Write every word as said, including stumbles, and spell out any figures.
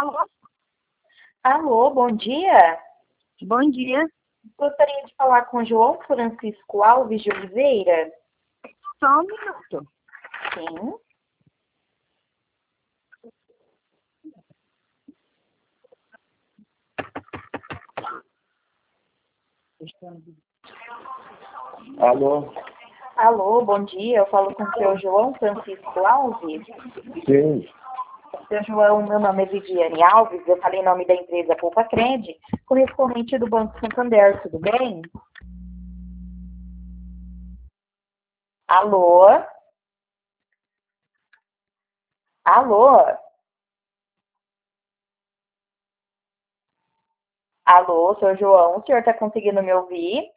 Alô? Alô, bom dia. Bom dia. Gostaria de falar com João Francisco Alves de Oliveira. Só um minuto. Sim. Alô? Alô, bom dia. Eu falo com o seu João Francisco Alves. Sim. Seu João, meu nome é Viviane Alves. Eu falei em nome da empresa Poupa Cred, correspondente do Banco Santander. Tudo bem? Alô? Alô? Alô, seu João, o senhor está conseguindo me ouvir?